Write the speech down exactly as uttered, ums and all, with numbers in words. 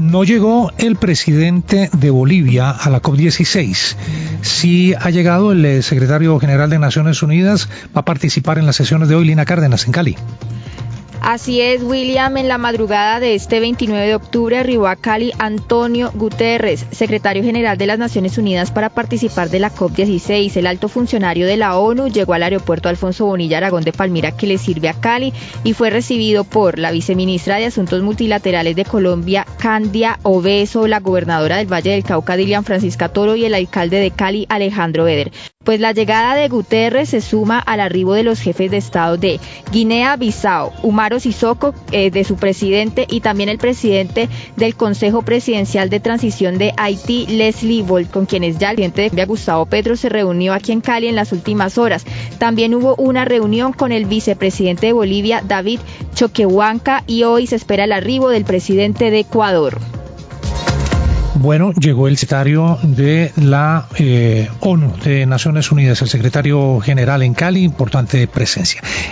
No llegó el presidente de Bolivia a la COP dieciséis. Sí ha llegado el eh, secretario general de Naciones Unidas. Va a participar en las sesiones de hoy, Lina Cárdenas, en Cali. Así es, William. En la madrugada de este veintinueve de octubre arribó a Cali Antonio Guterres, secretario general de las Naciones Unidas, para participar de la COP dieciséis. El alto funcionario de la ONU llegó al aeropuerto Alfonso Bonilla Aragón de Palmira, que le sirve a Cali, y fue recibido por la viceministra de Asuntos Multilaterales de Colombia, Candia Obeso, la gobernadora del Valle del Cauca, Dilian Francisca Toro, y el alcalde de Cali, Alejandro Beder. Pues la llegada de Guterres se suma al arribo de los jefes de Estado de Guinea-Bissau, Umaro Sissoco, eh, de su presidente, y también el presidente del Consejo Presidencial de Transición de Haití, Leslie Volt, con quienes ya el presidente de Colombia, Gustavo Petro, se reunió aquí en Cali en las últimas horas. También hubo una reunión con el vicepresidente de Bolivia, David Choquehuanca, y hoy se espera el arribo del presidente de Ecuador. Bueno, llegó el secretario de la eh, ONU, de Naciones Unidas, el secretario general en Cali, importante presencia.